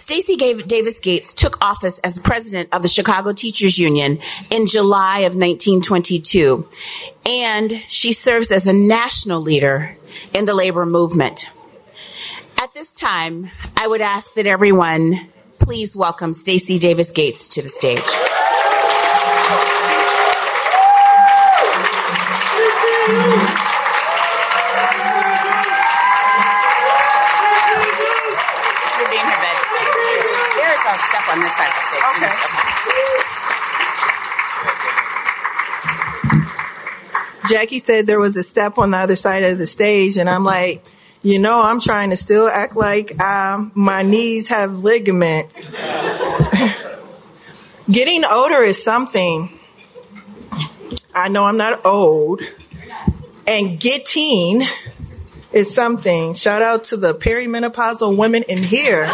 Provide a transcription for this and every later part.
Stacey Davis Gates took office as president of the Chicago Teachers Union in July of 1922, and she serves as a national leader in the labor movement. At this time, I would ask that everyone please welcome Stacey Davis Gates to the stage. Step on this side of the stage. Okay. Jackie said there was a step on the other side of the stage, and I'm like, I'm trying to still act like my knees have ligament. Getting older is something. I know I'm not old. And getting is something. Shout out to the perimenopausal women in here.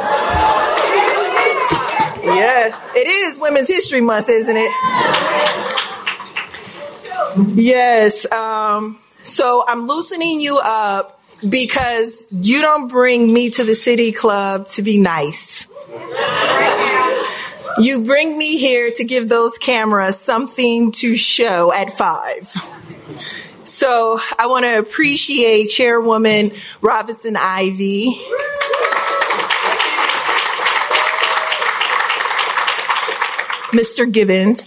Yeah, it is Women's History Month, isn't it? Yes. So I'm loosening you up because you don't bring me to the City Club to be nice. You bring me here to give those cameras something to show at 5. So I want to appreciate Chairwoman Robinson Ivy. Mr. Gibbons,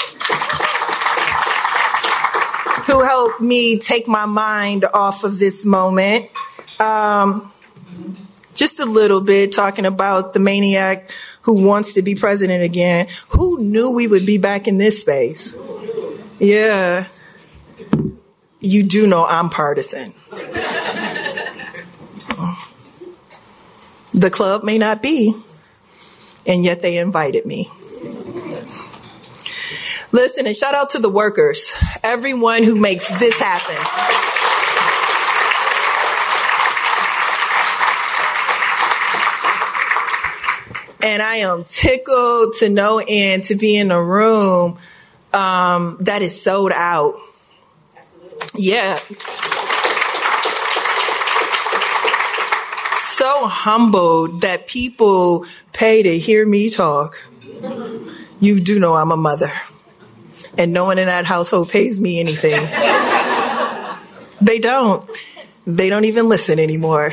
who helped me take my mind off of this moment. Just a little bit, talking about the maniac who wants to be president again. Who knew we would be back in this space? Yeah. You do know I'm partisan. The club may not be, and yet they invited me. Listen, and shout out to the workers, everyone who makes this happen. And I am tickled to no end to be in a room that is sold out. Absolutely. Yeah. So humbled that people pay to hear me talk. You do know I'm a mother. And no one in that household pays me anything. They don't. They don't even listen anymore.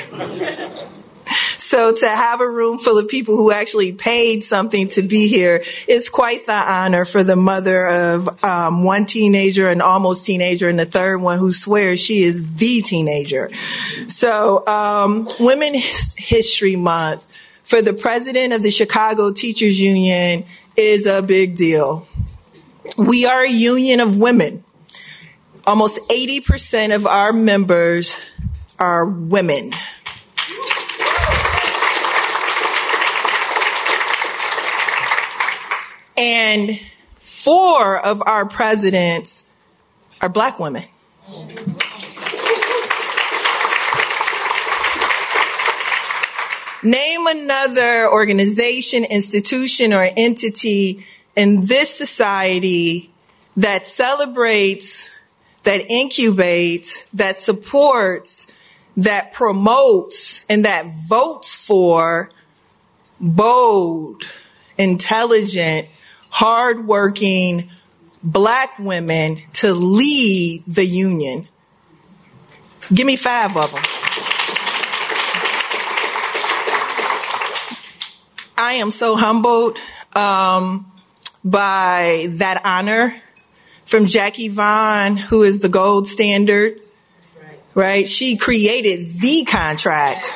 So to have a room full of people who actually paid something to be here is quite the honor for the mother of one teenager, an almost teenager, and the third one who swears she is the teenager. So Women's History Month for the president of the Chicago Teachers Union is a big deal. We are a union of women. Almost 80% of our members are women. And 4 of our presidents are Black women. Name another organization, institution, or entity in this society that celebrates, that incubates, that supports, that promotes, and that votes for bold, intelligent, hardworking Black women to lead the union. Give me 5 of them. I am so humbled by that honor from Jackie Vaughn, who is the gold standard, right? She created the contract.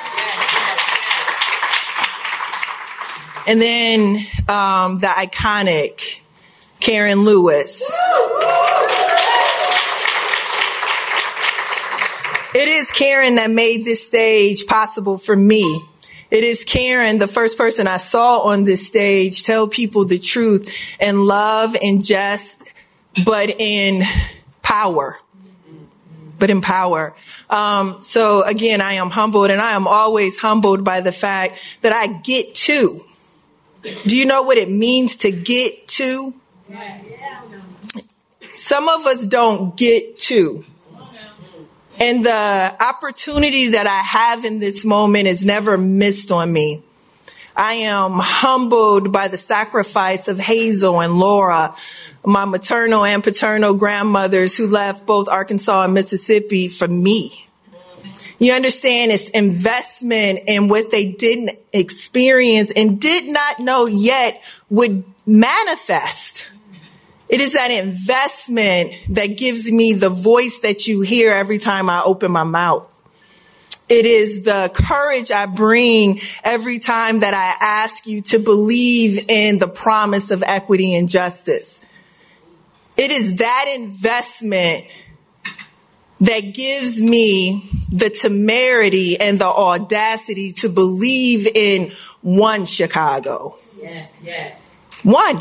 And then the iconic Karen Lewis. It is Karen that made this stage possible for me. It is Karen, the first person I saw on this stage, tell people the truth in love and jest, but in power. So again, I am humbled, and I am always humbled by the fact that I get to. Do you know what it means to get to? Some of us don't get to. And the opportunity that I have in this moment is never missed on me. I am humbled by the sacrifice of Hazel and Laura, my maternal and paternal grandmothers who left both Arkansas and Mississippi for me. You understand, it's investment in what they didn't experience and did not know yet would manifest. It is that investment that gives me the voice that you hear every time I open my mouth. It is the courage I bring every time that I ask you to believe in the promise of equity and justice. It is that investment that gives me the temerity and the audacity to believe in one Chicago. Yes, yes. One.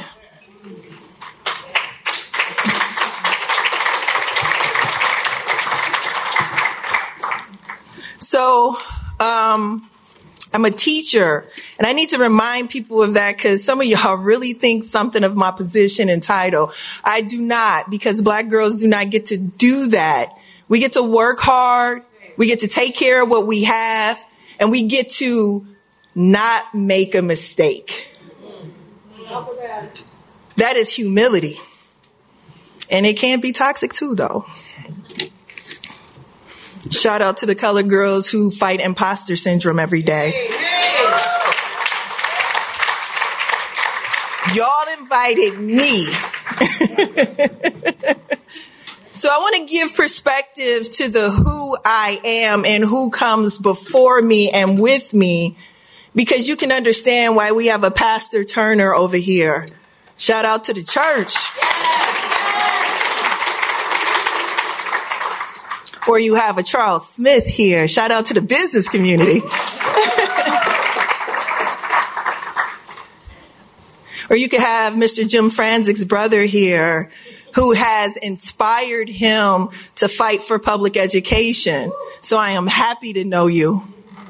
So, I'm a teacher, and I need to remind people of that because some of y'all really think something of my position and title. I do not, because Black girls do not get to do that. We get to work hard, we get to take care of what we have, and we get to not make a mistake. That is humility. And it can be toxic too, though. Shout out to the colored girls who fight imposter syndrome every day. Y'all invited me. So I want to give perspective to the who I am and who comes before me and with me, because you can understand why we have a Pastor Turner over here. Shout out to the church. Or you have a Charles Smith here. Shout out to the business community. Or you could have Mr. Jim Franzik's brother here, who has inspired him to fight for public education. So I am happy to know you.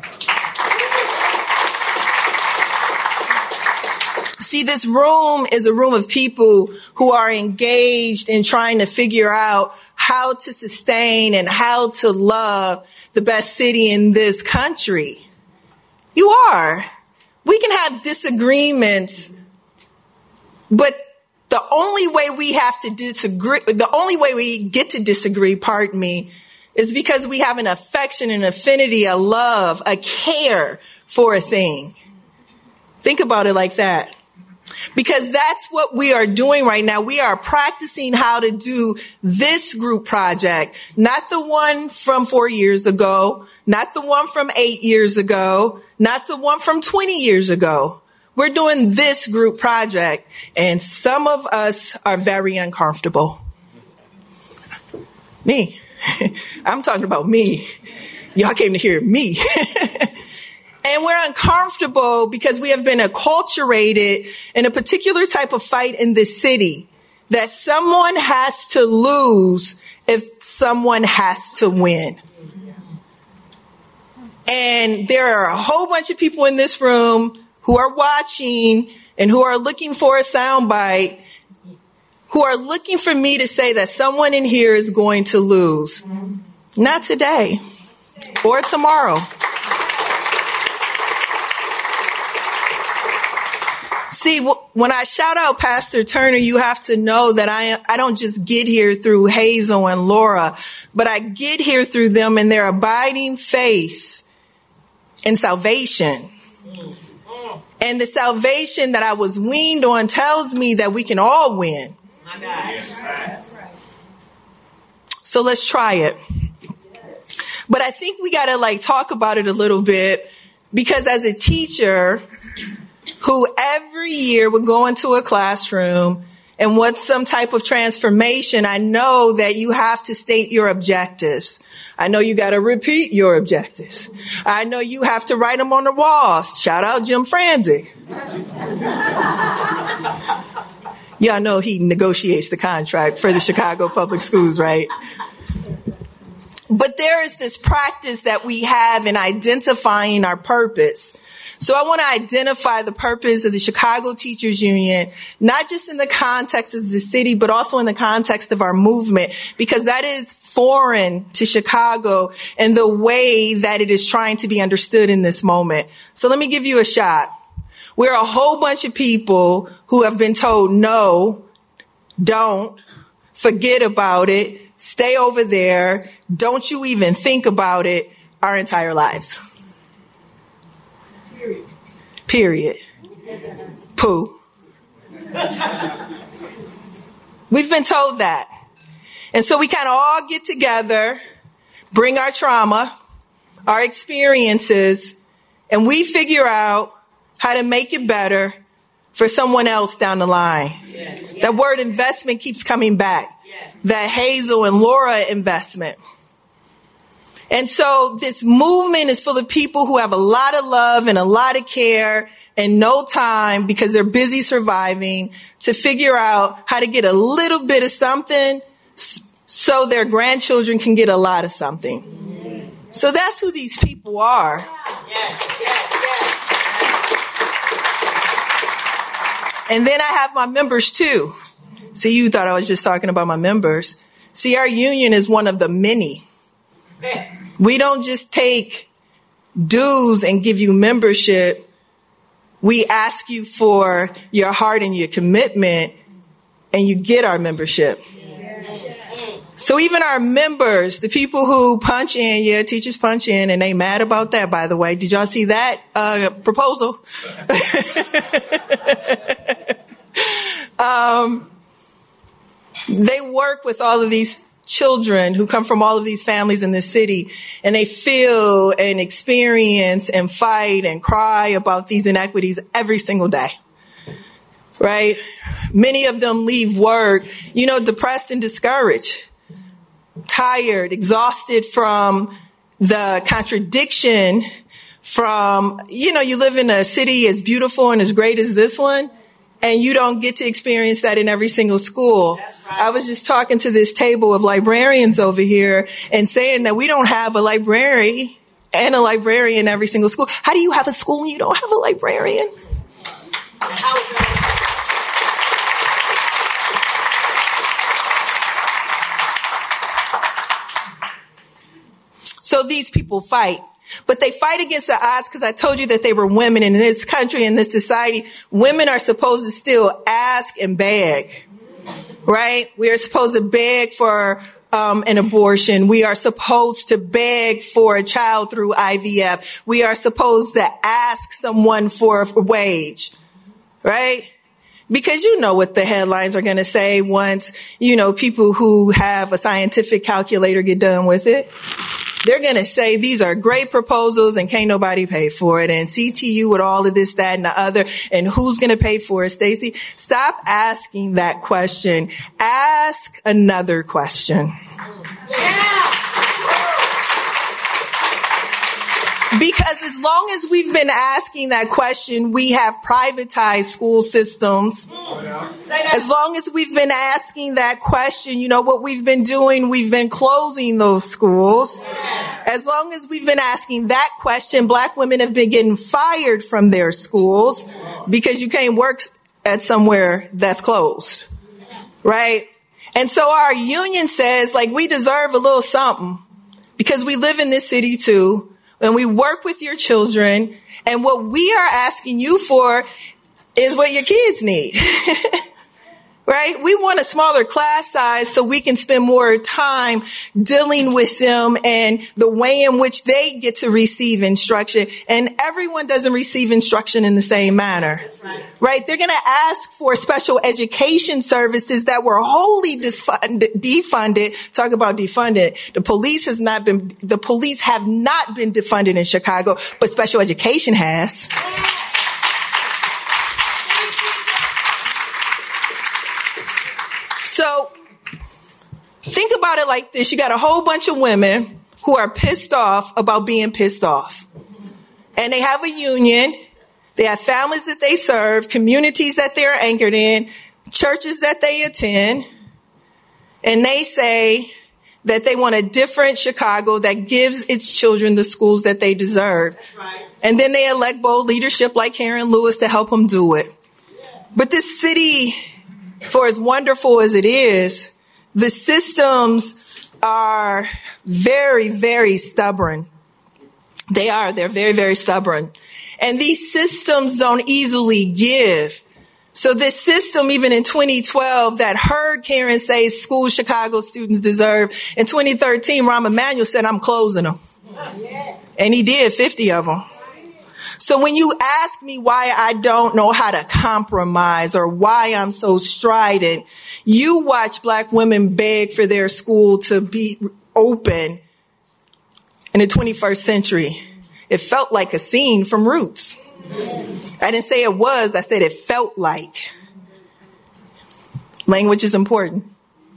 See, this room is a room of people who are engaged in trying to figure out how to sustain and how to love the best city in this country. You are. We can have disagreements, but the only way we have to disagree, the only way we get to disagree, pardon me, is because we have an affection, an affinity, a love, a care for a thing. Think about it like that. Because that's what we are doing right now. We are practicing how to do this group project, not the one from 4 years ago, not the one from 8 years ago, not the one from 20 years ago. We're doing this group project, and some of us are very uncomfortable. Me. I'm talking about me. Y'all came to hear me. And we're uncomfortable because we have been acculturated in a particular type of fight in this city that someone has to lose if someone has to win. And there are a whole bunch of people in this room who are watching and who are looking for a soundbite, who are looking for me to say that someone in here is going to lose. Not today or tomorrow. See, when I shout out Pastor Turner, you have to know that I don't just get here through Hazel and Laura, but I get here through them and their abiding faith in salvation. And the salvation that I was weaned on tells me that we can all win. So let's try it. But I think we got to talk about it a little bit, because as a teacher who every year would go into a classroom and what's some type of transformation, I know that you have to state your objectives. I know you got to repeat your objectives. I know you have to write them on the walls. Shout out Jim Franzik. Y'all know he negotiates the contract for the Chicago Public Schools, right? But there is this practice that we have in identifying our purpose. So I want to identify the purpose of the Chicago Teachers Union, not just in the context of the city, but also in the context of our movement, because that is foreign to Chicago and the way that it is trying to be understood in this moment. So let me give you a shot. We're a whole bunch of people who have been told, no, don't, forget about it, stay over there, don't you even think about it, our entire lives. Period. Pooh. We've been told that. And so we kind of all get together, bring our trauma, our experiences, and we figure out how to make it better for someone else down the line. Yes. That word investment keeps coming back. Yes. That Hazel and Laura investment. And so this movement is full of people who have a lot of love and a lot of care and no time because they're busy surviving to figure out how to get a little bit of something so their grandchildren can get a lot of something. So that's who these people are. Yes, yes, yes. And then I have my members too. See, you thought I was just talking about my members. See, our union is one of the many. We don't just take dues and give you membership. We ask you for your heart and your commitment, and you get our membership. So even our members, the people who punch in, teachers punch in, and they mad about that, by the way. Did y'all see that proposal? They work with all of these children who come from all of these families in this city, and they feel and experience and fight and cry about these inequities every single day. Right? Many of them leave work, depressed and discouraged, tired, exhausted from the contradiction from, you live in a city as beautiful and as great as this one, and you don't get to experience that in every single school. That's right. I was just talking to this table of librarians over here and saying that we don't have a library and a librarian in every single school. How do you have a school and you don't have a librarian? So these people fight. But they fight against the odds because I told you that they were women in this country, in this society. Women are supposed to still ask and beg, right? We are supposed to beg for an abortion. We are supposed to beg for a child through IVF. We are supposed to ask someone for a wage, right? Because you know what the headlines are going to say once, people who have a scientific calculator get done with it. They're going to say these are great proposals and can't nobody pay for it. And CTU with all of this, that, and the other. And who's going to pay for it, Stacey? Stop asking that question. Ask another question. Yeah. Because as long as we've been asking that question, we have privatized school systems. As long as we've been asking that question, what we've been doing, we've been closing those schools. As long as we've been asking that question, Black women have been getting fired from their schools because you can't work at somewhere that's closed. Right? And so our union says, we deserve a little something because we live in this city too. And we work with your children. And what we are asking you for is what your kids need. Right? We want a smaller class size so we can spend more time dealing with them and the way in which they get to receive instruction. And everyone doesn't receive instruction in the same manner. Right? They're going to ask for special education services that were wholly defunded. Talk about defunded. The police have not been defunded in Chicago, but special education has. So think about it like this. You got a whole bunch of women who are pissed off about being pissed off. And they have a union. They have families that they serve, communities that they're anchored in, churches that they attend. And they say that they want a different Chicago that gives its children the schools that they deserve. That's right. And then they elect bold leadership like Karen Lewis to help them do it. But this city, for as wonderful as it is, the systems are very, very stubborn. They're very, very stubborn. And these systems don't easily give. So this system, even in 2012, that heard Karen say schools Chicago students deserve, in 2013, Rahm Emanuel said, I'm closing them. And he did 50 of them. So when you ask me why I don't know how to compromise or why I'm so strident, you watch black women beg for their school to be open in the 21st century. It felt like a scene from Roots. I didn't say it was, I said it felt like. Language is important.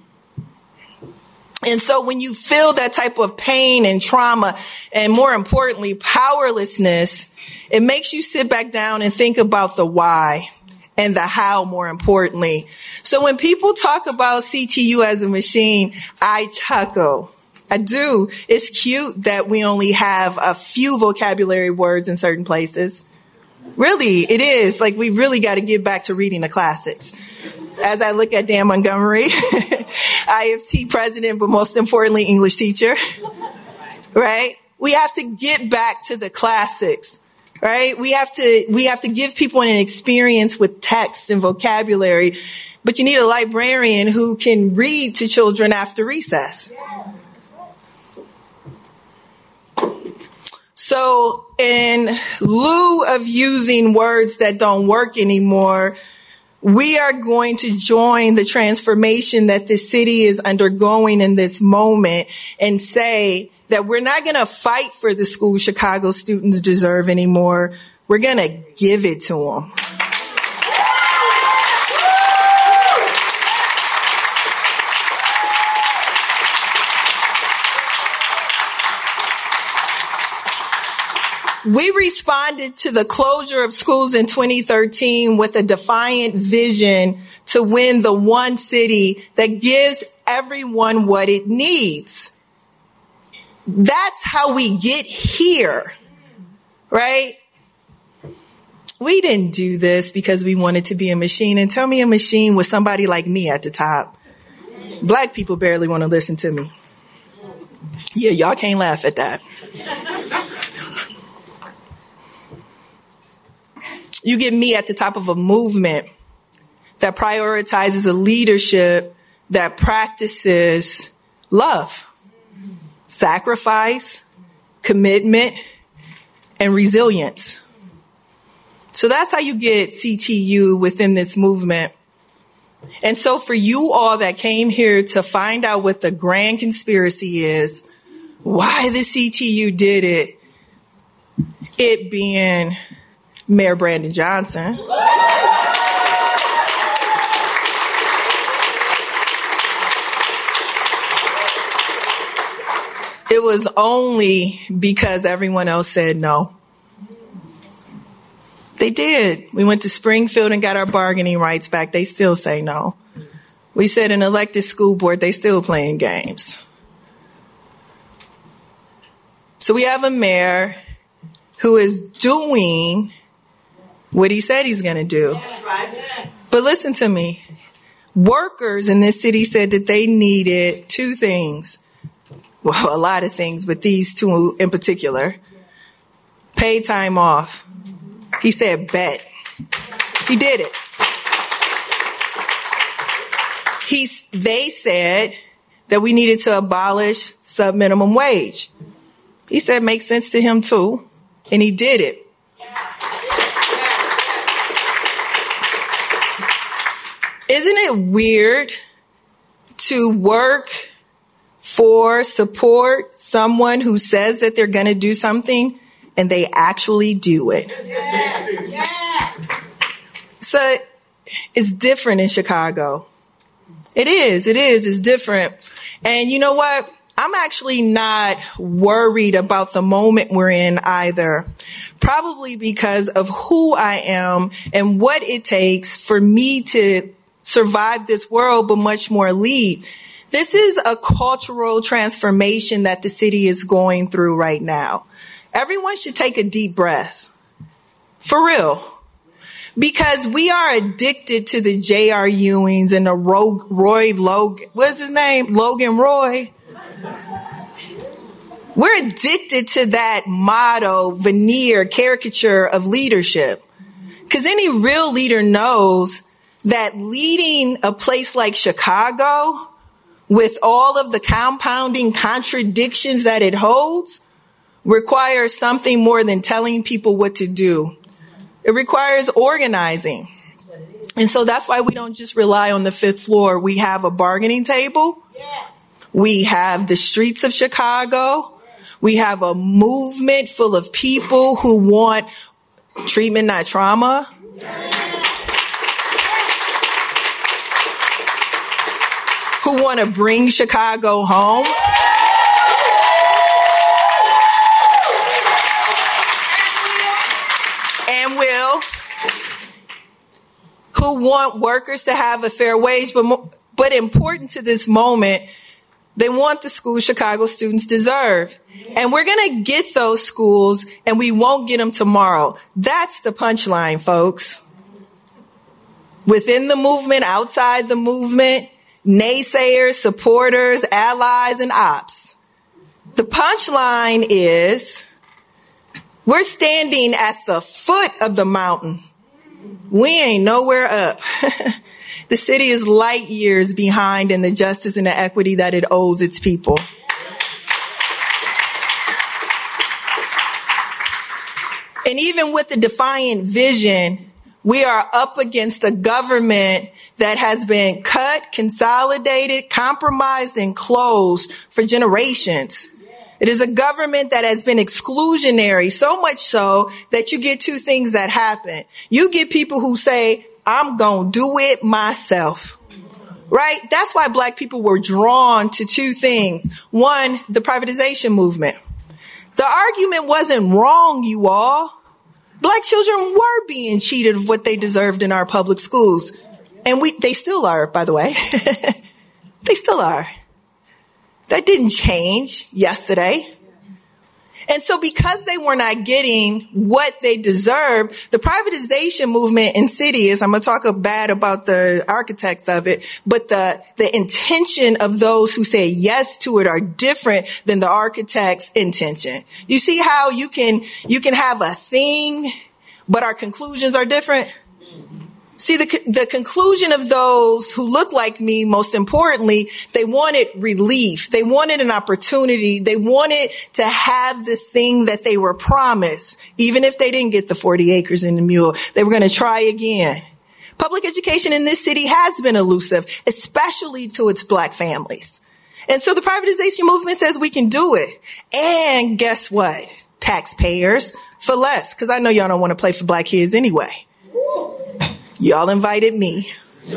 And so when you feel that type of pain and trauma, and more importantly, powerlessness, it makes you sit back down and think about the why and the how, more importantly. So when people talk about CTU as a machine, I chuckle. I do. It's cute that we only have a few vocabulary words in certain places. Really, it is. Like, we really got to get back to reading the classics. As I look at Dan Montgomery, IFT president, but most importantly, English teacher, right? We have to get back to the classics, right? We have to give people an experience with text and vocabulary, but you need a librarian who can read to children after recess. So in lieu of using words that don't work anymore, we are going to join the transformation that this city is undergoing in this moment and say that we're not going to fight for the school Chicago students deserve anymore. We're going to give it to them. We responded to the closure of schools in 2013 with a defiant vision to win the one city that gives everyone what it needs. That's how we get here, right? We didn't do this because we wanted to be a machine. And tell me a machine with somebody like me at the top. Black people barely want to listen to me. Yeah, y'all can't laugh at that. You get me at the top of a movement that prioritizes a leadership that practices love, sacrifice, commitment, and resilience. So that's how you get CTU within this movement. And so for you all that came here to find out what the grand conspiracy is, why the CTU did it, it being Mayor Brandon Johnson. It was only because everyone else said no. They did. We went to Springfield and got our bargaining rights back. They still say no. We said an elected school board, they still playing games. So we have a mayor who is doing what he said he's going to do. That's right. But listen to me. Workers in this city said that they needed two things. Well, a lot of things, but these two in particular. Paid time off. He said, bet. He did it. They said that we needed to abolish sub-minimum wage. He said, makes sense to him too. And he did it. Isn't it weird to work for, support someone who says that they're going to do something and they actually do it? So it's different in Chicago. It is. It's different. And you know what? I'm actually not worried about the moment we're in either. Probably because of who I am and what it takes for me to survive this world, but much more lead. This is a cultural transformation that the city is going through right now. Everyone should take a deep breath. For real. Because we are addicted to the J.R. Ewings and the Roy Logan. What's his name? Logan Roy. We're addicted to that motto, veneer, caricature of leadership. Because any real leader knows that leading a place like Chicago, with all of the compounding contradictions that it holds, requires something more than telling people what to do. It requires organizing. And so that's why we don't just rely on the fifth floor. We have a bargaining table. We have the streets of Chicago. We have a movement full of people who want treatment, not trauma. Who want to bring Chicago home. And will. Who want workers to have a fair wage, but important to this moment, they want the schools Chicago students deserve. And we're going to get those schools, and we won't get them tomorrow. That's the punchline, folks. Within the movement, outside the movement, naysayers, supporters, allies, and ops. The punchline is we're standing at the foot of the mountain. We ain't nowhere up. The city is light years behind in the justice and the equity that it owes its people. And even with the defiant vision, we are up against a government that has been cut, consolidated, compromised, and closed for generations. It is a government that has been exclusionary, so much so that you get two things that happen. You get people who say, I'm going to do it myself. Right? That's why black people were drawn to two things. One, the privatization movement. The argument wasn't wrong, you all. Black children were being cheated of what they deserved in our public schools. And they still are, by the way. They still are. That didn't change yesterday. And so because they were not getting what they deserved, the privatization movement in cities, I'm going to talk bad about the architects of it, but the intention of those who say yes to it are different than the architect's intention. You see how you can have a thing, but our conclusions are different? See, the conclusion of those who look like me, most importantly, they wanted relief. They wanted an opportunity. They wanted to have the thing that they were promised. Even if they didn't get the 40 acres and the mule, they were going to try again. Public education in this city has been elusive, especially to its black families. And so the privatization movement says we can do it. And guess what? Taxpayers for less, because I know y'all don't want to play for black kids anyway. Y'all invited me.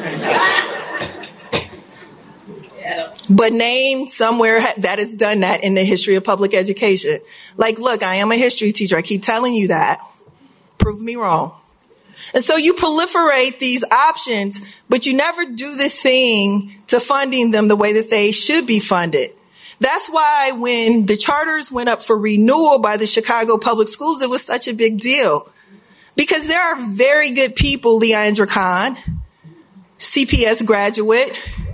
But name somewhere that has done that in the history of public education. Like, look, I am a history teacher. I keep telling you that. Prove me wrong. And so you proliferate these options, but you never do the thing to funding them the way that they should be funded. That's why when the charters went up for renewal by the Chicago Public Schools, it was such a big deal. Because there are very good people, Leandra Khan, CPS graduate,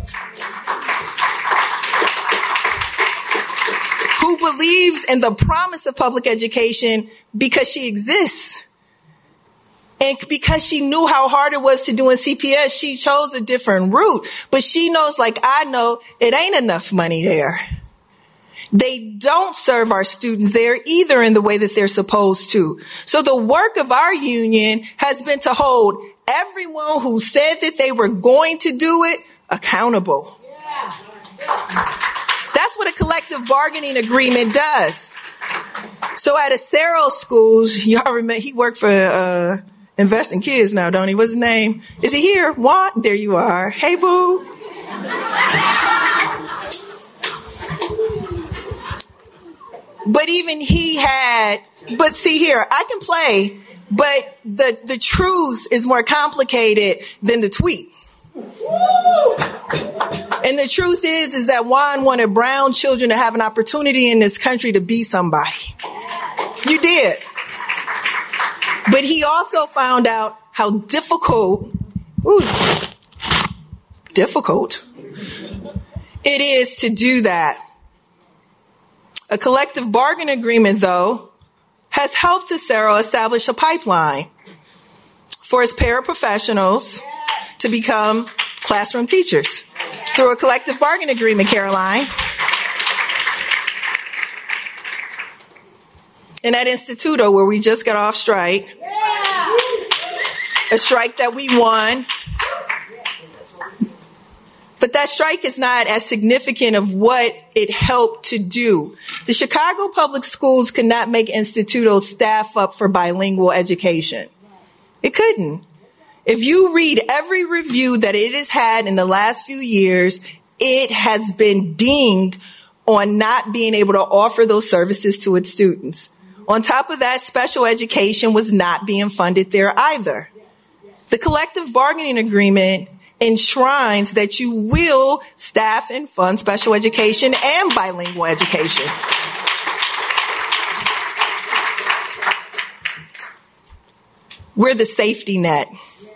who believes in the promise of public education because she exists. And because she knew how hard it was to do in CPS, she chose a different route. But she knows, like I know, it ain't enough money there. They don't serve our students there either in the way that they're supposed to. So the work of our union has been to hold everyone who said that they were going to do it accountable. That's what a collective bargaining agreement does. So at Acero Schools, y'all remember, he worked for Invest in Kids now, don't he? What's his name? Is he here? Juan? There you are. Hey, boo. But even he had, but see here, I can play, but the truth is more complicated than the tweet. And the truth is that Juan wanted brown children to have an opportunity in this country to be somebody. You did. But he also found out how difficult it is to do that. A collective bargaining agreement, though, has helped Acero establish a pipeline for its paraprofessionals to become classroom teachers through a collective bargaining agreement, Caroline. And at Instituto, where we just got off strike, a strike that we won. But that strike is not as significant of what it helped to do. The Chicago Public Schools could not make Instituto staff up for bilingual education. It couldn't. If you read every review that it has had in the last few years, it has been dinged on not being able to offer those services to its students. On top of that, special education was not being funded there either. The collective bargaining agreement enshrines that you will staff and fund special education and bilingual education. We're the safety net.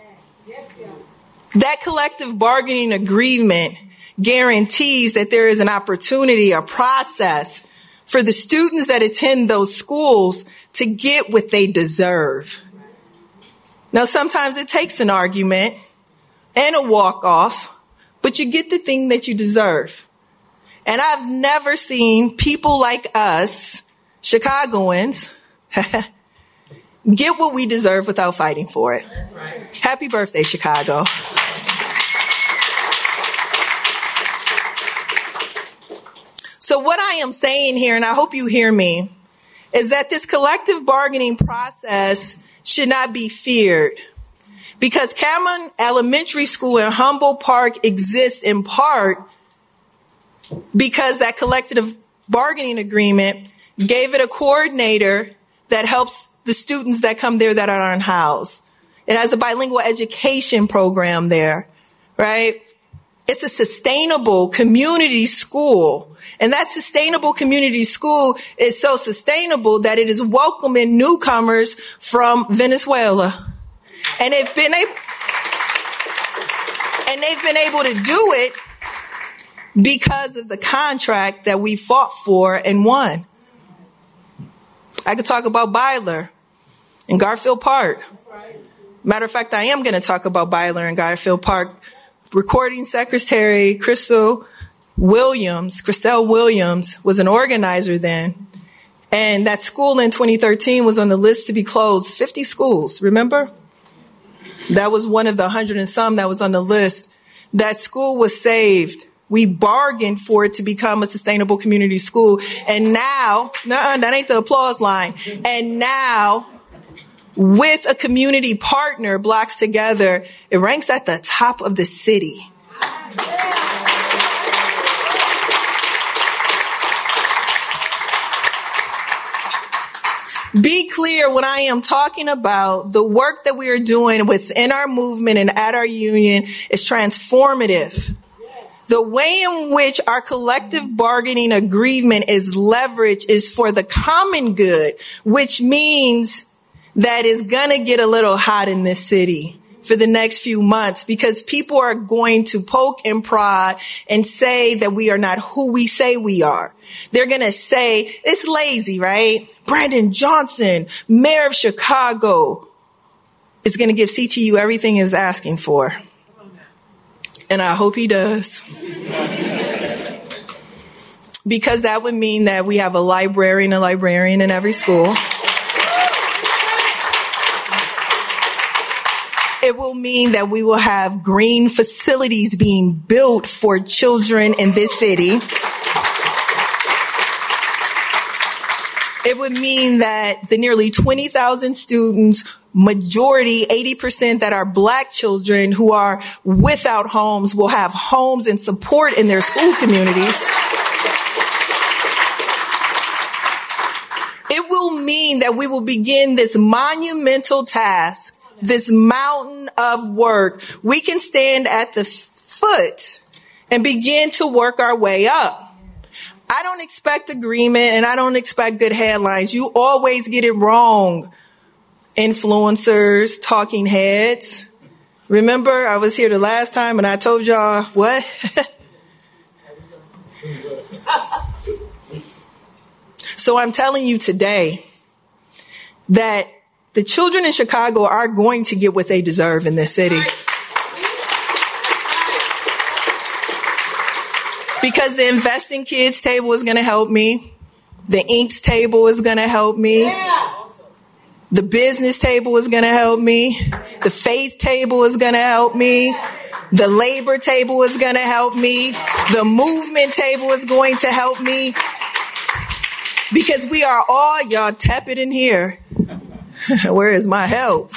That collective bargaining agreement guarantees that there is an opportunity, a process for the students that attend those schools to get what they deserve. Now, sometimes it takes an argument and a walk-off, but you get the thing that you deserve. And I've never seen people like us, Chicagoans, get what we deserve without fighting for it. Right. Happy birthday, Chicago. So what I am saying here, and I hope you hear me, is that this collective bargaining process should not be feared. Because Cameron Elementary School in Humboldt Park exists in part because that collective bargaining agreement gave it a coordinator that helps the students that come there that are unhoused. It has a bilingual education program there, right? It's a sustainable community school. And that sustainable community school is so sustainable that it is welcoming newcomers from Venezuela. And they've been able to do it because of the contract that we fought for and won. I could talk about Byler and Garfield Park. Matter of fact, I am going to talk about Byler and Garfield Park. Recording secretary Christelle Williams was an organizer then. And that school in 2013 was on the list to be closed. 50 schools, remember? That was one of the 100 and some that was on the list. That school was saved. We bargained for it to become a sustainable community school. And now, that ain't the applause line. And now, with a community partner, Blocks Together, it ranks at the top of the city. Be clear when I am talking about the work that we are doing within our movement and at our union is transformative. The way in which our collective bargaining agreement is leveraged is for the common good, which means that it's going to get a little hot in this city for the next few months because people are going to poke and prod and say that we are not who we say we are. They're going to say, it's lazy, right? Brandon Johnson, mayor of Chicago, is going to give CTU everything it's asking for. And I hope he does. Because that would mean that we have a librarian in every school. It will mean that we will have green facilities being built for children in this city. It would mean that the nearly 20,000 students, majority, 80% that are Black children who are without homes will have homes and support in their school communities. It will mean that we will begin this monumental task, this mountain of work. We can stand at the foot and begin to work our way up. I don't expect agreement and I don't expect good headlines. You always get it wrong. Influencers, talking heads. Remember, I was here the last time and I told y'all what? So I'm telling you today that the children in Chicago are going to get what they deserve in this city. Because the Invest in Kids table is going to help me. The Inks table is going to help me. The business table is going to help me. The faith table is going to help me. The labor table is going to help me. The movement table is going to help me. Because we are all, y'all, tepid in here. Where is my help?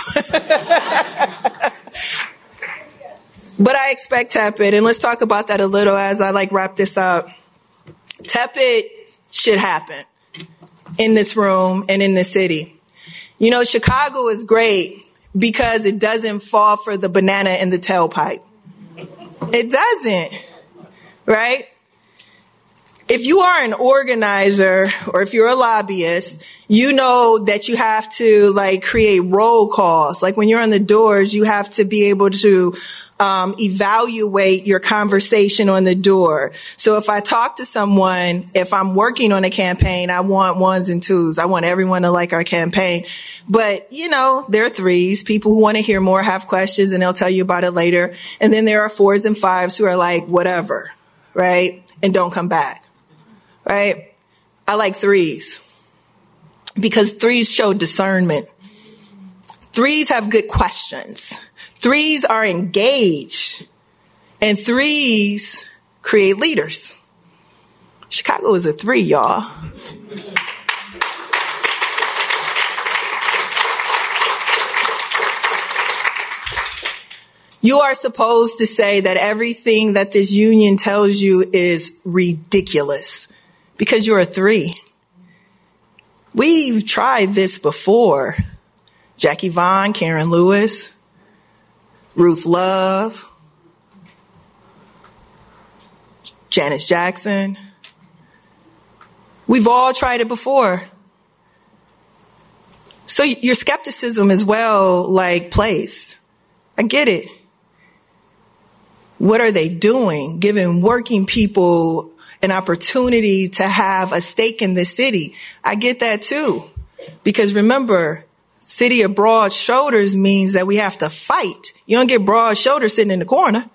But I expect tepid, and let's talk about that a little as I wrap this up. Tepid should happen in this room and in the city. You know, Chicago is great because it doesn't fall for the banana in the tailpipe. It doesn't, right? If you are an organizer or if you're a lobbyist, you know that you have to create roll calls. Like when you're on the doors, you have to be able to evaluate your conversation on the door. So if I talk to someone, if I'm working on a campaign, I want ones and twos. I want everyone to like our campaign. But, you know, there are threes, people who want to hear more, have questions, and they'll tell you about it later. And then there are fours and fives who are like, whatever, right? And don't come back. Right? I like threes because threes show discernment. Threes have good questions. Threes are engaged. And threes create leaders. Chicago is a 3, y'all. You are supposed to say that everything that this union tells you is ridiculous. Because you're a 3. We've tried this before. Jackie Vaughn, Karen Lewis, Ruth Love, Janice Jackson. We've all tried it before. So your skepticism is well placed. I get it. What are they doing? Giving working people an opportunity to have a stake in the city. I get that too. Because remember, city of broad shoulders means that we have to fight. You don't get broad shoulders sitting in the corner.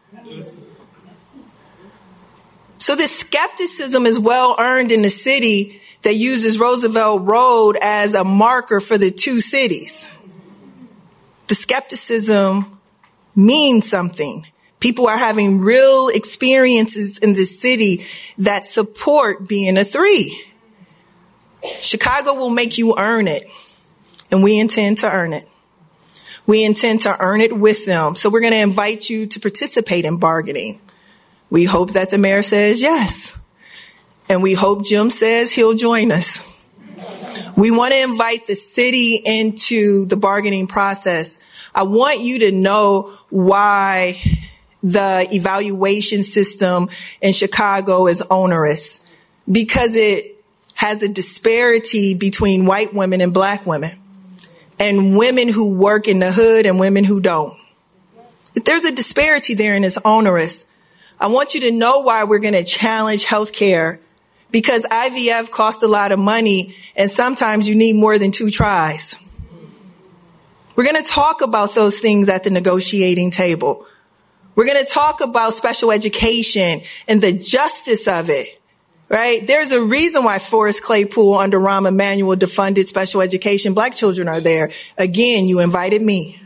So this skepticism is well earned in the city that uses Roosevelt Road as a marker for the 2 cities. The skepticism means something. People are having real experiences in the city that support being a 3. Chicago will make you earn it, and we intend to earn it. We intend to earn it with them. So we're going to invite you to participate in bargaining. We hope that the mayor says yes, and we hope Jim says he'll join us. We want to invite the city into the bargaining process. I want you to know why the evaluation system in Chicago is onerous, because it has a disparity between white women and black women, and women who work in the hood and women who don't. There's a disparity there, and it's onerous. I want you to know why we're going to challenge healthcare, because IVF costs a lot of money, and sometimes you need more than 2 tries. We're going to talk about those things at the negotiating table. We're going to talk about special education and the justice of it, right? There's a reason why Forrest Claypool under Rahm Emanuel defunded special education. Black children are there. Again, you invited me.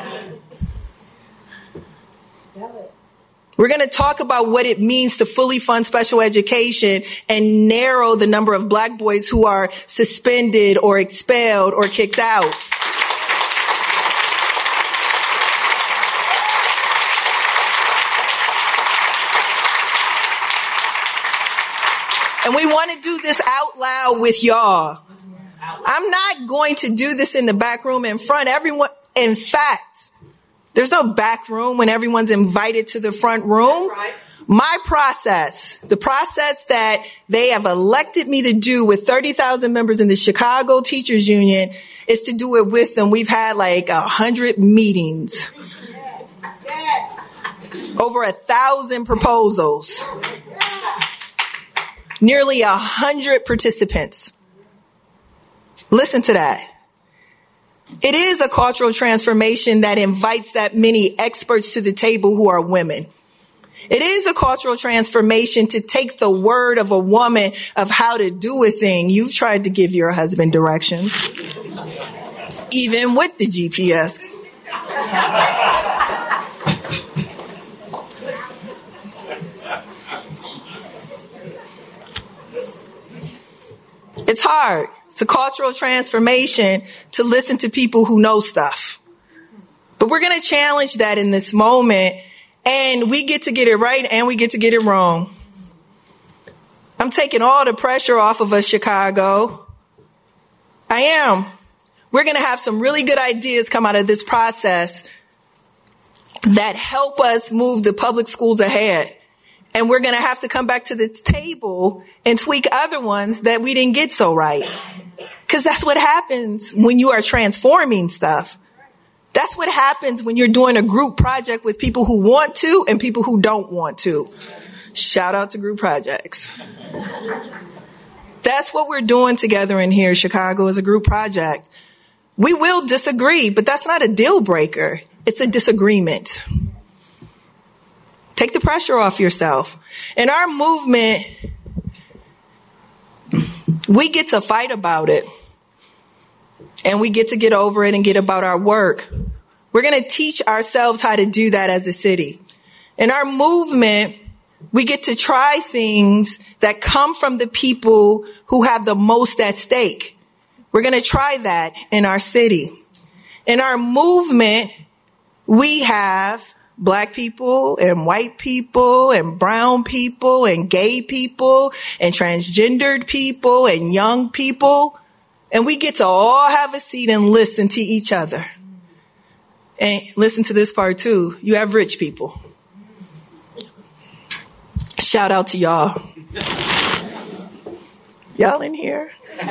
We're going to talk about what it means to fully fund special education and narrow the number of black boys who are suspended or expelled or kicked out. And we want to do this out loud with y'all. I'm not going to do this in the back room in front. Everyone, in fact, there's no back room when everyone's invited to the front room. Right. My process, the process that they have elected me to do with 30,000 members in the Chicago Teachers Union, is to do it with them. We've had 100 meetings, over 1,000 proposals, nearly 100 participants. Listen to that. It is a cultural transformation that invites that many experts to the table who are women. It is a cultural transformation to take the word of a woman of how to do a thing. You've tried to give your husband directions, even with the GPS. It's hard. It's a cultural transformation to listen to people who know stuff. But we're going to challenge that in this moment, and we get to get it right and we get to get it wrong. I'm taking all the pressure off of us, Chicago. I am. We're going to have some really good ideas come out of this process that help us move the public schools ahead. And we're going to have to come back to the table and tweak other ones that we didn't get so right. Because that's what happens when you are transforming stuff. That's what happens when you're doing a group project with people who want to and people who don't want to. Shout out to group projects. That's what we're doing together in here, Chicago, is a group project. We will disagree, but that's not a deal breaker. It's a disagreement. Take the pressure off yourself. In our movement, we get to fight about it. And we get to get over it and get about our work. We're going to teach ourselves how to do that as a city. In our movement, we get to try things that come from the people who have the most at stake. We're going to try that in our city. In our movement, we have Black people and white people and brown people and gay people and transgendered people and young people. And we get to all have a seat and listen to each other. And listen to this part too. You have rich people. Shout out to y'all. Y'all in here?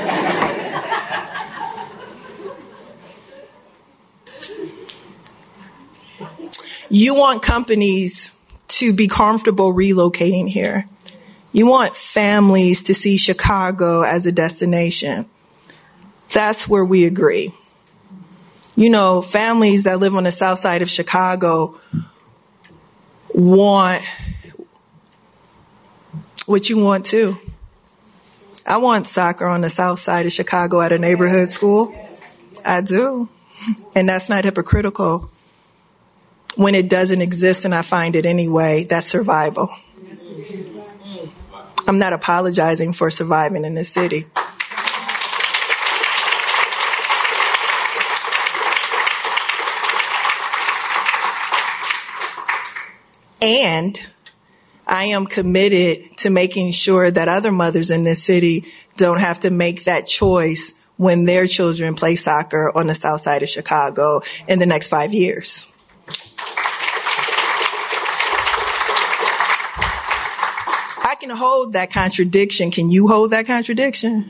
You want companies to be comfortable relocating here. You want families to see Chicago as a destination. That's where we agree. You know, families that live on the south side of Chicago want what you want too. I want soccer on the south side of Chicago at a neighborhood school. I do. And that's not hypocritical. When it doesn't exist and I find it anyway, that's survival. I'm not apologizing for surviving in this city. And I am committed to making sure that other mothers in this city don't have to make that choice when their children play soccer on the south side of Chicago in the next 5 years. I can hold that contradiction. Can you hold that contradiction?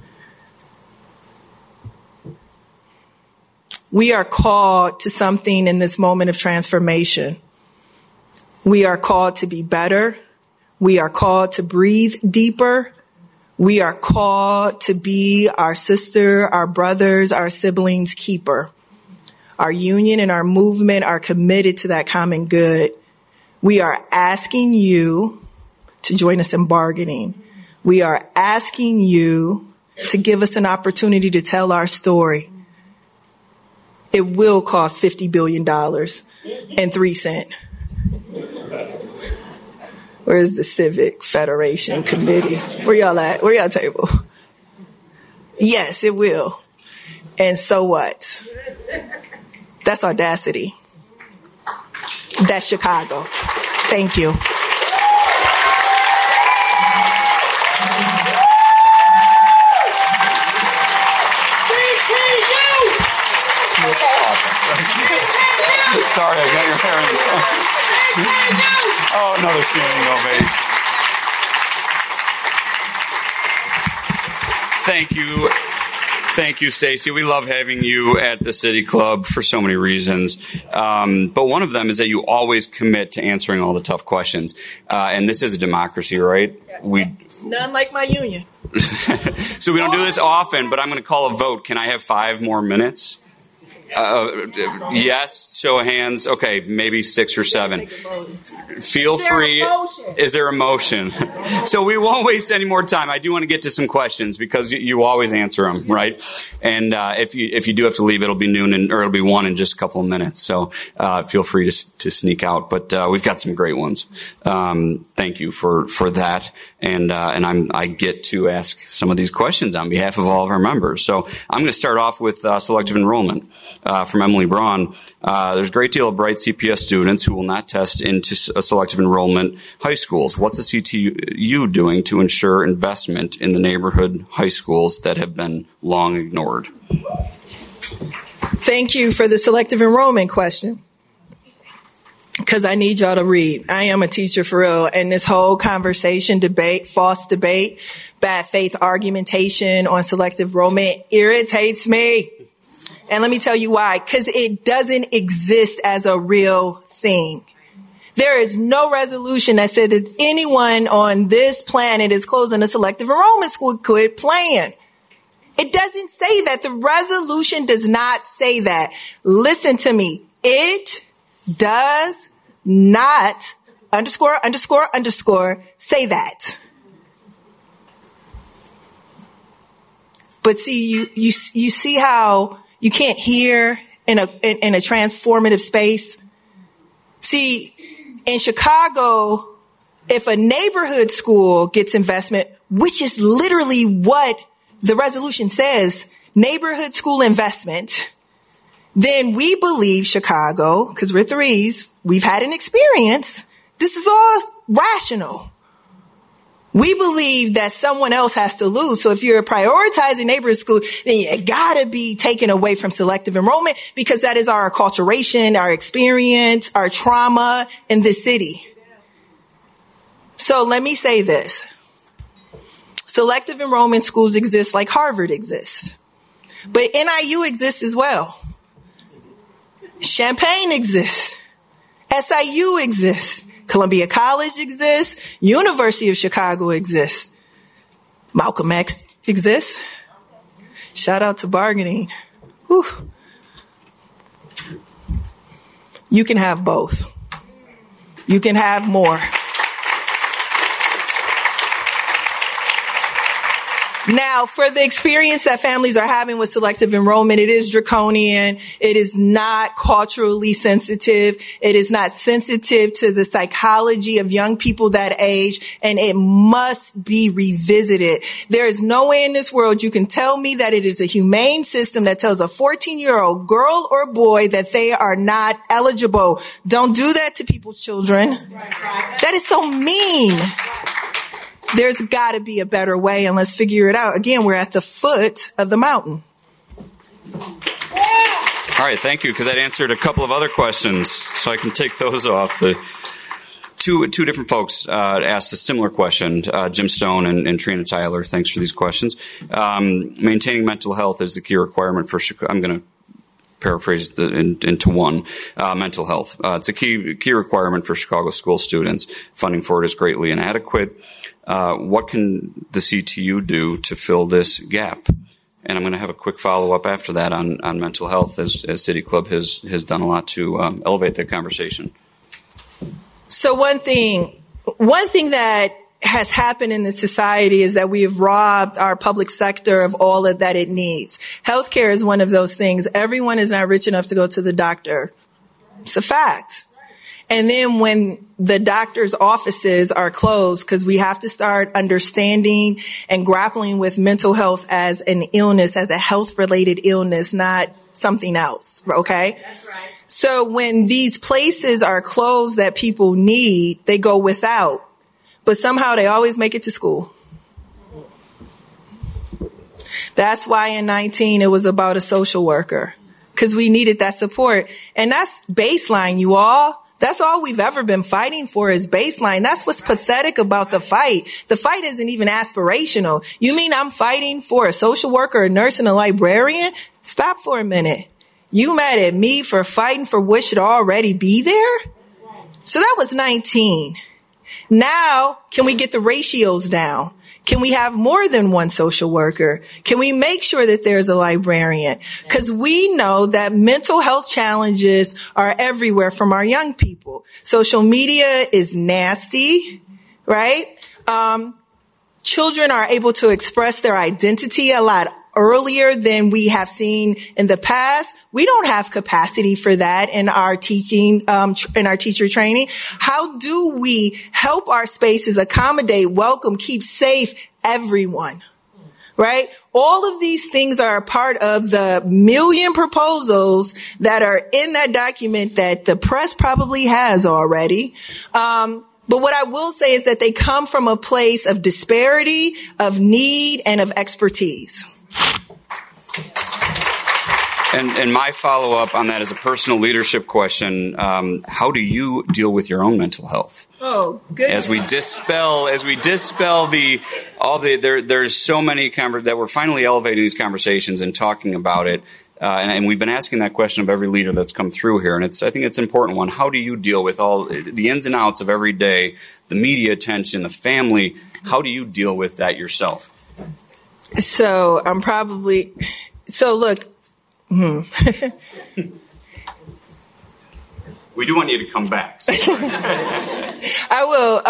We are called to something in this moment of transformation. We are called to be better. We are called to breathe deeper. We are called to be our sister, our brothers, our siblings' keeper. Our union and our movement are committed to that common good. We are asking you to join us in bargaining. We are asking you to give us an opportunity to tell our story. It will cost $50 billion and 3 cents. Where's the Civic Federation Committee? Where y'all at? Where y'all table? Yes, it will. And so what? That's audacity. That's Chicago. Thank you. Sorry, I got your hair in. Oh, another standing ovation. Thank you. Thank you, Stacey. We love having you at the City Club for so many reasons. But one of them is that you always commit to answering all the tough questions. And this is a democracy, right? None like my union. So we don't do this often, but I'm going to call a vote. Can I have 5 more minutes? Yes. Show of hands. Okay, maybe 6 or 7. Feel free. Is there a motion? So we won't waste any more time. I do want to get to some questions because you always answer them, right? And if you do have to leave, it'll be noon or it'll be 1 in just a couple of minutes. So feel free to sneak out. But we've got some great ones. Thank you for that. And I get to ask some of these questions on behalf of all of our members. So I'm going to start off with selective enrollment. From Emily Braun. There's a great deal of bright CPS students who will not test into selective enrollment high schools. What's the CTU doing to ensure investment in the neighborhood high schools that have been long ignored? Thank you for the selective enrollment question. Because I need y'all to read. I am a teacher for real. And this whole conversation, debate, false debate, bad faith argumentation on selective enrollment irritates me. And let me tell you why. Because it doesn't exist as a real thing. There is no resolution that said that anyone on this planet is closing a selective enrollment school could plan. It doesn't say that. The resolution does not say that. Listen to me. It does not ___ say that. But see, you see how you can't hear in a transformative space. See, in Chicago, if a neighborhood school gets investment, which is literally what the resolution says, neighborhood school investment, then we believe Chicago, because we're threes, we've had an experience. This is all rational. We believe that someone else has to lose. So if you're prioritizing neighborhood school, then you gotta be taken away from selective enrollment because that is our acculturation, our experience, our trauma in this city. So let me say this. Selective enrollment schools exist like Harvard exists. But NIU exists as well. Champaign exists. SIU exists. Columbia College exists. University of Chicago exists. Malcolm X exists. Shout out to bargaining. Whew. You can have both. You can have more. Now, for the experience that families are having with selective enrollment, it is draconian. It is not culturally sensitive. It is not sensitive to the psychology of young people that age, and it must be revisited. There is no way in this world you can tell me that it is a humane system that tells a 14-year-old girl or boy that they are not eligible. Don't do that to people's children. That is so mean. There's got to be a better way, and let's figure it out. Again, we're at the foot of the mountain. All right, thank you, because that answered a couple of other questions, so I can take those off. The two different folks asked a similar question, Jim Stone and Trina Tyler. Thanks for these questions. Maintaining mental health is the key requirement for Chicago. I'm going to paraphrase into one. Mental health. It's a key requirement for Chicago school students. Funding for it is greatly inadequate. What can the CTU do to fill this gap? And I'm going to have a quick follow-up after that on mental health, as City Club has done a lot to elevate that conversation. So one thing that has happened in this society is that we have robbed our public sector of all of that it needs. Healthcare is one of those things. Everyone is not rich enough to go to the doctor. It's a fact. And then when the doctor's offices are closed, because we have to start understanding and grappling with mental health as an illness, as a health-related illness, not something else, okay? That's right. So when these places are closed that people need, they go without. But somehow they always make it to school. That's why in 19 it was about a social worker, because we needed that support. And that's baseline, you all. That's all we've ever been fighting for is baseline. That's what's pathetic about the fight. The fight isn't even aspirational. You mean I'm fighting for a social worker, a nurse, and a librarian? Stop for a minute. You mad at me for fighting for what should already be there? So that was 19. Now, can we get the ratios down? Can we have more than one social worker? Can we make sure that there's a librarian? Because we know that mental health challenges are everywhere from our young people. Social media is nasty, right? Children are able to express their identity a lot earlier than we have seen in the past. We don't have capacity for that in our teaching, in our teacher training. How do we help our spaces accommodate, welcome, keep safe everyone? Right? All of these things are a part of the million proposals that are in that document that the press probably has already. But what I will say is that they come from a place of disparity, of need, and of expertise. And my follow-up on that is a personal leadership question. How do you deal with your own mental health? Oh, good. As we dispel there's so many that we're finally elevating these conversations and talking about it. And we've been asking that question of every leader that's come through here. And I think it's an important one. How do you deal with all the ins and outs of every day, the media attention, the family? How do you deal with that yourself? So look, we do want you to come back. So. I will.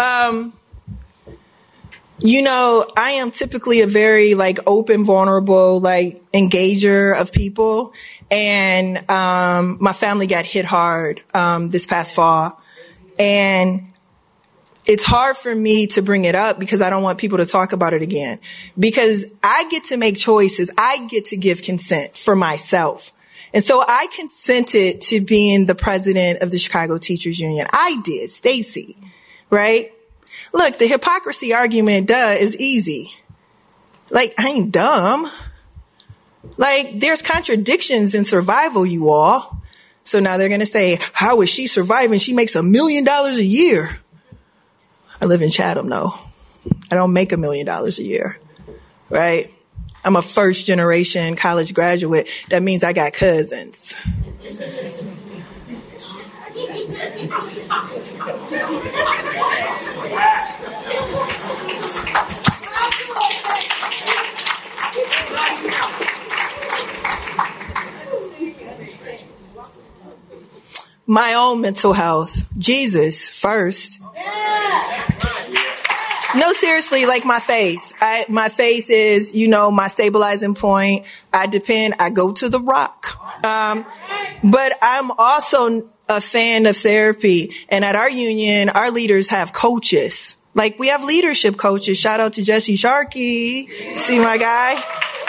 I am typically a very open, vulnerable, engager of people. And my family got hit hard this past fall. And it's hard for me to bring it up because I don't want people to talk about it again. Because I get to make choices. I get to give consent for myself. And so I consented to being the president of the Chicago Teachers Union. I did, Stacy, right? Look, the hypocrisy argument, is easy. I ain't dumb. There's contradictions in survival, you all. So now they're going to say, how is she surviving? She makes $1 million a year. I live in Chatham, though. I don't make $1 million a year, right? I'm a first generation college graduate. That means I got cousins. My own mental health. Jesus first. No, seriously, my faith. My faith is, my stabilizing point. I go to the rock. But I'm also a fan of therapy. And at our union, our leaders have coaches. We have leadership coaches. Shout out to Jesse Sharkey. See my guy?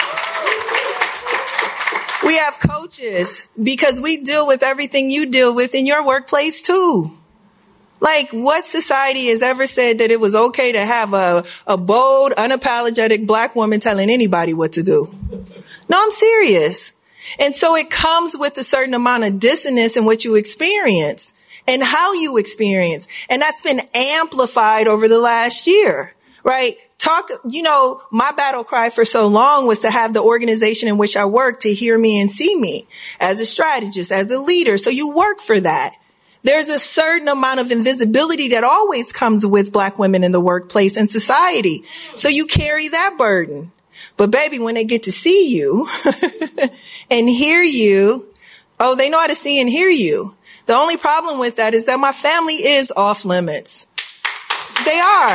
We have coaches because we deal with everything you deal with in your workplace too. What society has ever said that it was okay to have a bold, unapologetic black woman telling anybody what to do? No, I'm serious. And so it comes with a certain amount of dissonance in what you experience and how you experience. And that's been amplified over the last year, right? My battle cry for so long was to have the organization in which I work to hear me and see me as a strategist, as a leader. So you work for that. There's a certain amount of invisibility that always comes with black women in the workplace and society. So you carry that burden. But baby, when they get to see you and hear you, they know how to see and hear you. The only problem with that is that my family is off limits. They are.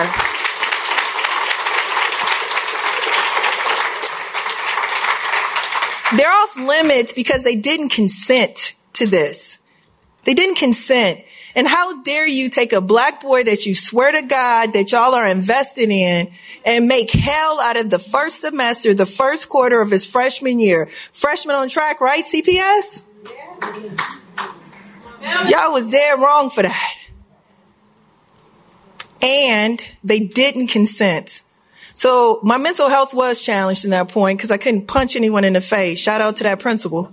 They're off limits because they didn't consent to this. They didn't consent. And how dare you take a black boy that you swear to God that y'all are invested in and make hell out of the first semester, the first quarter of his freshman year. Freshman on track, right, CPS? Yeah. Y'all was dead wrong for that. And they didn't consent. So my mental health was challenged in that point because I couldn't punch anyone in the face. Shout out to that principal.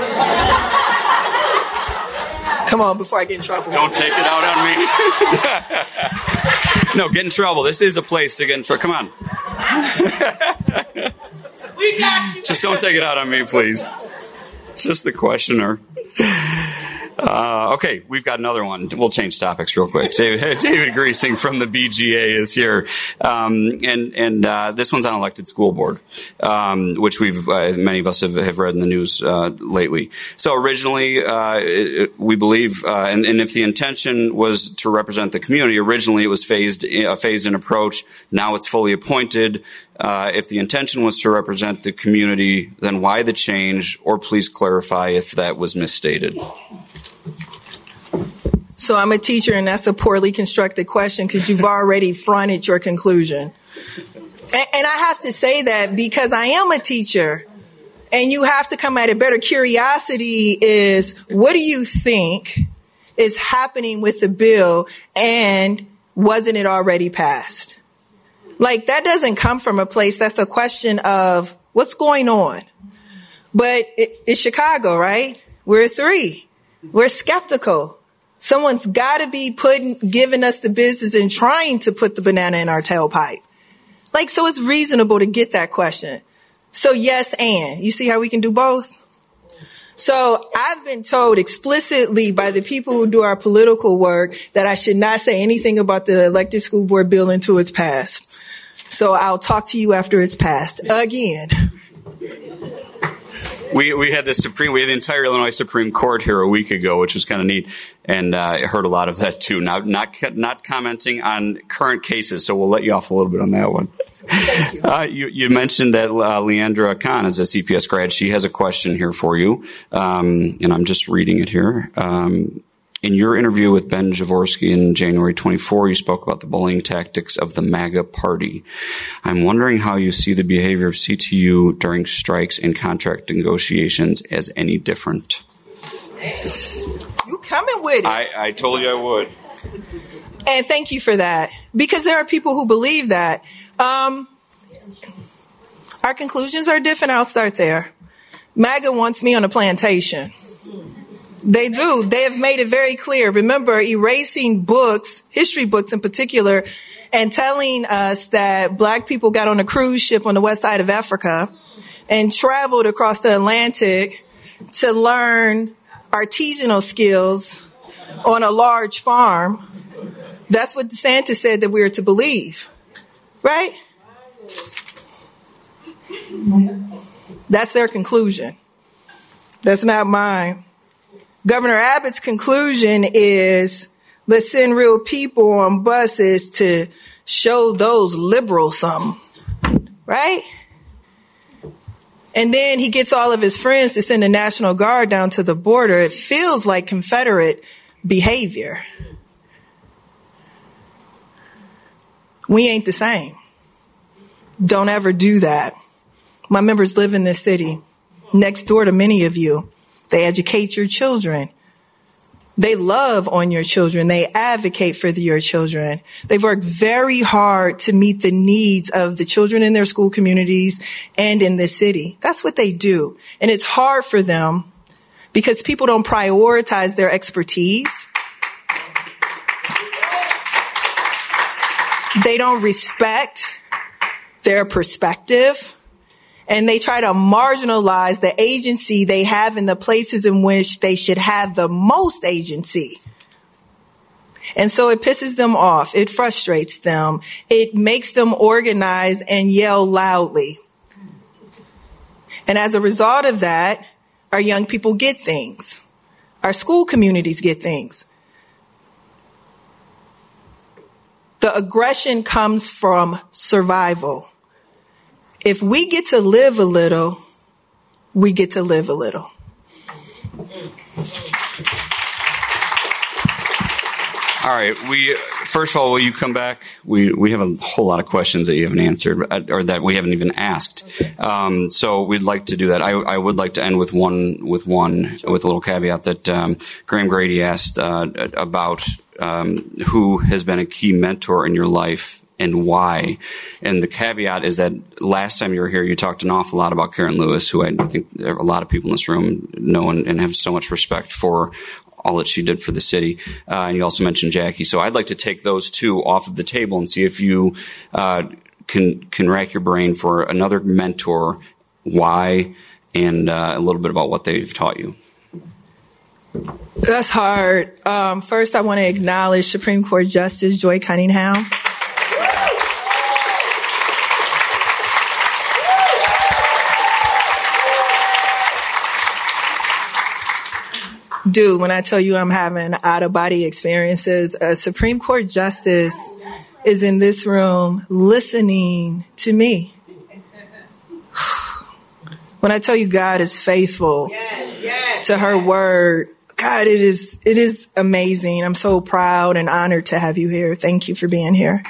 Come on, before I get in trouble. Don't take it out on me. No, get in trouble. This is a place to get in trouble. Come on. We got you. Just don't take it out on me, please. It's just the questioner. Okay, we've got another one. We'll change topics real quick. David Griesing from the BGA is here. And this one's on elected school board, which many of us have read in the news lately. So originally, we believe, and if the intention was to represent the community, originally it was a phased-in approach. Now it's fully appointed. If the intention was to represent the community, then why the change? Or please clarify if that was misstated. So I'm a teacher, and that's a poorly constructed question because you've already fronted your conclusion. And I have to say that because I am a teacher, and you have to come at it better. Curiosity is, what do you think is happening with the bill, and wasn't it already passed? Like, that doesn't come from a place. That's a question of what's going on. But it's Chicago, right? We're three. We're skeptical. Someone's got to be giving us the business and trying to put the banana in our tailpipe. Like, so it's reasonable to get that question. So yes, and you see how we can do both? So I've been told explicitly by the people who do our political work that I should not say anything about the elected school board bill until it's passed. So I'll talk to you after it's passed again. We had the entire Illinois Supreme Court here a week ago, which was kind of neat, and I heard a lot of that too. Now, not commenting on current cases, so we'll let you off a little bit on that one. Thank you. You mentioned that Leandra Khan is a CPS grad. She has a question here for you, and I'm just reading it here. In your interview with Ben Jaworski in January 24, you spoke about the bullying tactics of the MAGA party. I'm wondering how you see the behavior of CTU during strikes and contract negotiations as any different. You coming with it. I told you I would. And thank you for that. Because there are people who believe that. Our conclusions are different. I'll start there. MAGA wants me on a plantation. They do. They have made it very clear. Remember, erasing books, history books in particular, and telling us that black people got on a cruise ship on the west side of Africa and traveled across the Atlantic to learn artisanal skills on a large farm. That's what DeSantis said that we are to believe. Right? That's their conclusion. That's not mine. Governor Abbott's conclusion is, let's send real people on buses to show those liberals something, right? And then he gets all of his friends to send the National Guard down to the border. It feels like Confederate behavior. We ain't the same. Don't ever do that. My members live in this city, next door to many of you. They educate your children. They love on your children. They advocate for your children. They've worked very hard to meet the needs of the children in their school communities and in this city. That's what they do. And it's hard for them because people don't prioritize their expertise. They don't respect their perspective. And they try to marginalize the agency they have in the places in which they should have the most agency. And so it pisses them off. It frustrates them. It makes them organize and yell loudly. And as a result of that, our young people get things. Our school communities get things. The aggression comes from survival. If we get to live a little, we get to live a little. All right. First of all, will you come back? We have a whole lot of questions that you haven't answered or that we haven't even asked. So we'd like to do that. I would like to end with a little caveat that Graham Grady asked about who has been a key mentor in your life and why. And the caveat is that last time you were here, you talked an awful lot about Karen Lewis, who I think a lot of people in this room know and have so much respect for all that she did for the city. And you also mentioned Jackie. So I'd like to take those two off of the table and see if you can rack your brain for another mentor, why, and a little bit about what they've taught you. That's hard. First, I want to acknowledge Supreme Court Justice Joy Cunningham. Dude, when I tell you I'm having out-of-body experiences, a Supreme Court Justice is in this room listening to me. When I tell you God is faithful to her word, God, it is amazing. I'm so proud and honored to have you here. Thank you for being here.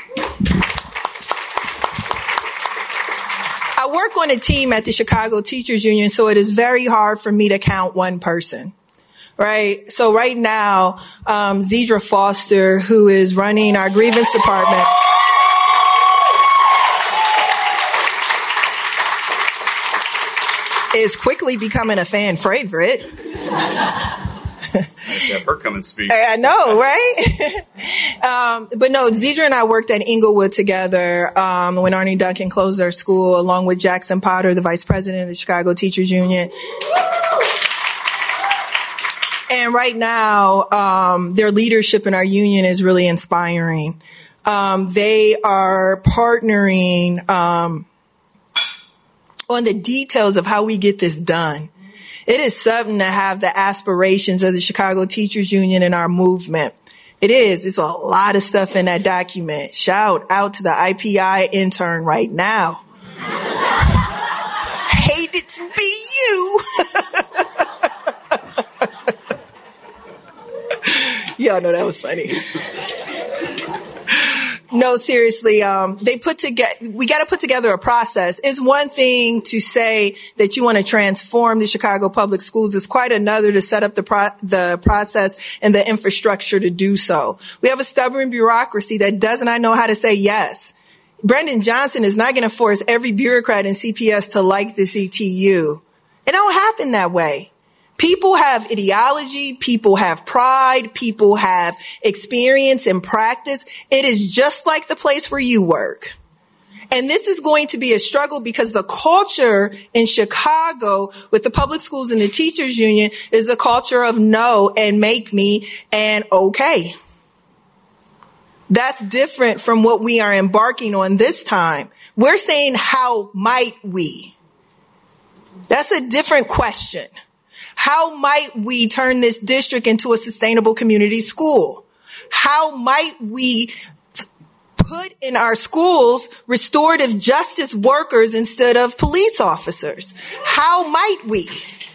I work on a team at the Chicago Teachers Union, so it is very hard for me to count one person. Right. So right now, Zedra Foster, who is running our grievance department, is quickly becoming a fan favorite. Have her come and speak. I know, right? But no, Zedra and I worked at Inglewood together when Arne Duncan closed our school, along with Jackson Potter, the vice president of the Chicago Teachers Union. And right now, their leadership in our union is really inspiring. They are partnering on the details of how we get this done. It is something to have the aspirations of the Chicago Teachers Union and our movement. It is. It's a lot of stuff in that document. Shout out to the IPI intern right now. Hate it to be you. Y'all know that was funny. No, seriously, we got to put together a process. It's one thing to say that you want to transform the Chicago public schools. It's quite another to set up the process and the infrastructure to do so. We have a stubborn bureaucracy that does not know how to say yes. Brendan Johnson is not going to force every bureaucrat in CPS to like the CTU. It don't happen that way. People have ideology, people have pride, people have experience and practice. It is just like the place where you work. And this is going to be a struggle because the culture in Chicago with the public schools and the teachers union is a culture of no and make me and okay. That's different from what we are embarking on this time. We're saying, how might we? That's a different question. How might we turn this district into a sustainable community school? How might we put in our schools restorative justice workers instead of police officers? How might we?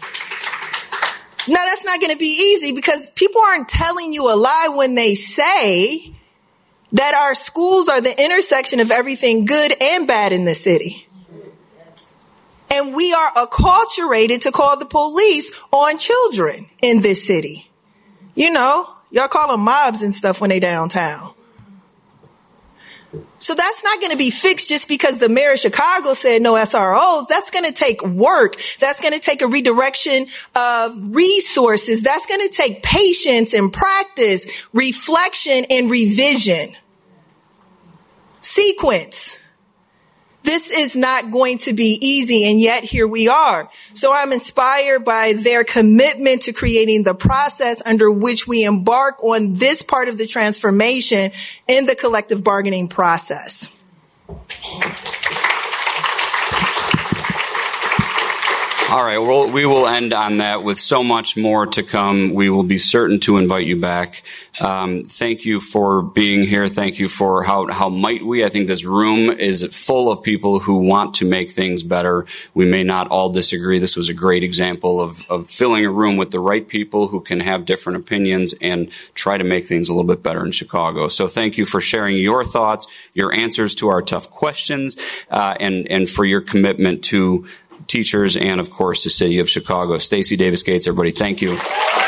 Now, that's not going to be easy because people aren't telling you a lie when they say that our schools are the intersection of everything good and bad in the city. And we are acculturated to call the police on children in this city. You know, y'all call them mobs and stuff when they downtown. So that's not going to be fixed just because the mayor of Chicago said no SROs. That's going to take work. That's going to take a redirection of resources. That's going to take patience and practice, reflection and revision. Sequence. This is not going to be easy, and yet here we are. So I'm inspired by their commitment to creating the process under which we embark on this part of the transformation in the collective bargaining process. All right, well, we will end on that with so much more to come. We will be certain to invite you back. Thank you for being here. Thank you for how might we. I think this room is full of people who want to make things better. We may not all disagree. This was a great example of filling a room with the right people who can have different opinions and try to make things a little bit better in Chicago. So thank you for sharing your thoughts, your answers to our tough questions, and for your commitment to teachers and, of course, the city of Chicago. Stacey Davis Gates, everybody, thank you.